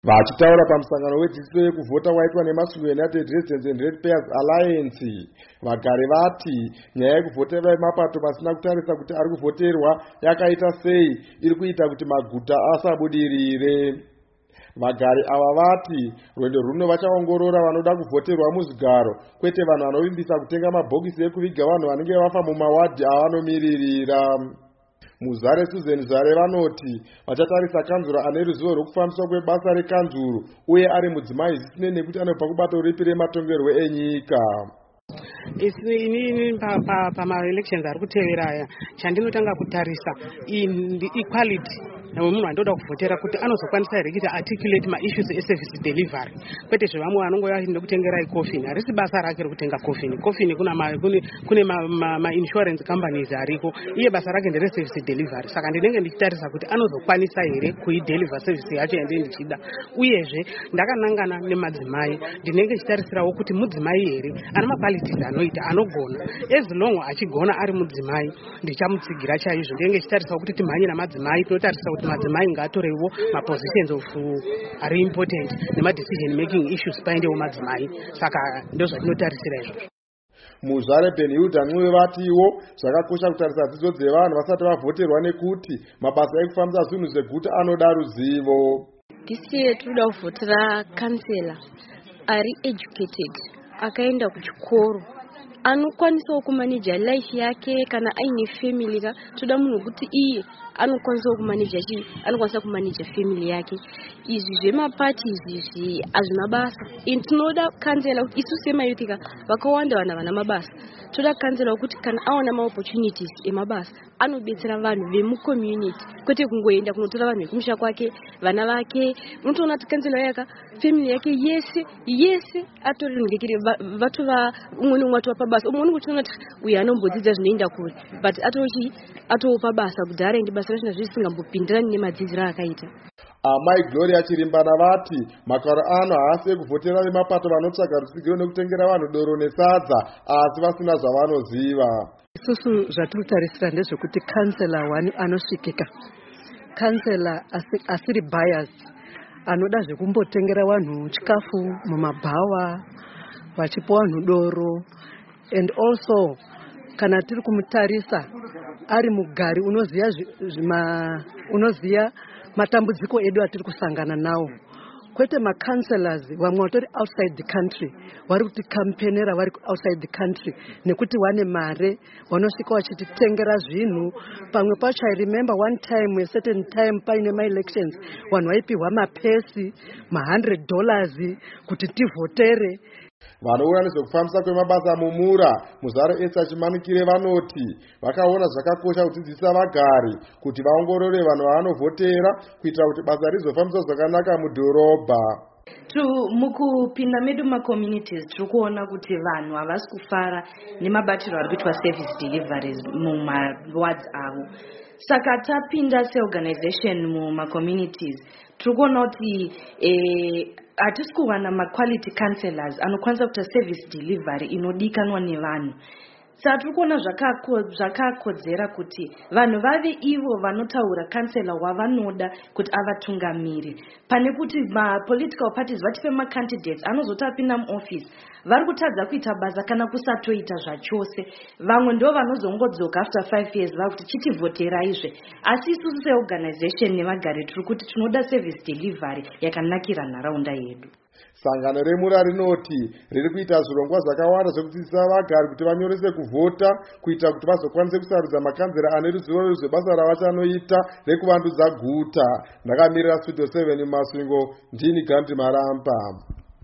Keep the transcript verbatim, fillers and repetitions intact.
Vachitaura pamusangano wedzidziso yekuvhota waitwa nemasvingo United Residents and Ratepayers Alliance, vagari vati nyaya yekuvhotera vemapato pasina kutarisa kuti ari kuvhoterwa yakaita sei iri kuita kuti maguta asabudirire. Vagari ava vati rwendo runo vachaongorora vanoda kuvhoterwa muzvigaro, kwete vanhu vanovimbisa kutenga mabhokisi ekuviga vanhu vanenge vafa mumawadhi avanomiririra. Muzare Susan Zare vanoti vachatarisa kanzuro ane ruzivo rwekufambiswa kwebasa rekanzuro uye ari mudzimai zvisine nekuti anobva kubato ripi rematongerwo enyika. Inini pama-elections ari kutevera aya chandinotanga kutarisa equality munhu andoda kuvhotera kuti anozokwanisa here kuti articulate ma-issues e-service delivery, kwete zvevamwe vanongova vachinde kutengerai coffin. Harisi basa rake rekutenga coffin. Coffin kune ma-insurance companies ariko, iye basa rake ndere-service delivery. Saka ndinenge ndichitarisa kuti anozokwanisa here kuideliver service yacho yande ndichida. Uyezve ndakanangana nemadzimai, ndinenge ndichitarisirawo kuti mudzimai here ana ma-qualities anoita anogona. As long achigona ari mudzimai ndichamutsigira chaizvo. Ndinenge ndichitarisa kuti timhanye namadzimai, tinotarisa kuti madzimai ngatorewo ma-positions of ari important nema-decision making issues paendewo madzimai. Saka ndozvatinotarisira izvozvo. Muzvare Benhilda Ncube vatiwo zvakakosha kutarisa dzidzo dzevanhu vasati vavhoterwa nekuti mabasa ekufambisa zvinhu zveguta anoda ruzivo. Tisiye tinoda kuvhotera kansela ari educated, akaenda kuchikoro, anokwanisawo kumanija life yake. Kana aine family ka toda munhu kuti iye anokwanisawo kumanija chi anokwanisa kumanija family yake. Izvi zvemaparties izvi hazvina basa. In tinoda kansela kuti isu semayuth ka vakawanda vanhu vana mabasa, toda kansela kuti kana aona ma-opportunities emabasa anobetsera vanhu vemucommunity, kwete kungoenda kunotora vanhu vekumusha kwake, vana vake. Unotoona kuti kansela yaka family yake yese yese atoringekire vatova umwe nomwe atova pabasa. Umwe unenge uchiona kuti uyu anombodzidza zvinoenda kure, but atochi atopa basa kuti arendi basa rachina zvisingambopindirani nemadzidziro akaita. Amai Gloria Chirimbana vati makaro ano haasi ekuvhotera vemapato vanotsvaga rusigiro nekutengera vanhu doro nesadza asi vasina zvavanoziva. Isusu zvatirikutarisira ndezvekuti kansela wani anosvikika, kansela asiri bias, anoda zvekumbotengera vanhu chikafu mumabhawa, vachipa vanhu doro. And also kana tiri kumutarisa ari mugari unoziya zvima unoziya matambudziko edu atiri kusangana nawo, kwete ma-councillors vamwe vatori outside the country vari kuti kampenera vari outside the country nekuti wane mare vanosvika vachititengera zvinhu. Pamwe pacho I remember one time a certain time paine ma-elections vanhu vaipihwa mapesi ma one hundred dollars kuti tivhotere. Vanoona nezvekufambisa kwemabasa mumura Muzare Esther Chimanukire vanoti vakaona zvakakosha kudzidzisa vagari kuti vaongorore vanhu vavanovhotera kuitira kuti basa rizofambiswa zvakanaka mudhorobha. Mukupinda medu ma-communities tiri kuona kuti vanhu havasi kufara nemabatiro ari kuitwa service deliveries mumawards avo. Saka tapinda se-organization muma-communities tiri kuona kuti hatisi kuwana ma-quality councillors anokwanisa kuita service delivery inodikanwa nevanhu. Saka tiri kuona zvakakodzera kuti vanhu vave ivo vanotaura kansela wavanoda kuti avatungamiri, pane kuti ma-political parties vatipe ma-candidates anozoti apinda muoffice vari kutadza kuita basa kana kusatoita zvachose. Vamwe ndo vanozongodzoka after five years vari kuti chitivhoteraizve. Asi isusu seorganization nevagari tiri kuti tinoda service delivery yakanakira nharaunda yedu. Sangano remura rinoti riri kuita zvirongwa zvakawanda zvekudzidzisa vagari kuti vanyorese kuvhota kuita kuti vazokwanise kusarudza makanzera ane ruzivo rwezvebasa ravachanoita rekuvandudza guta. Ndakamirira Studio seven mumasvingo, ndini Gandhi Maramba.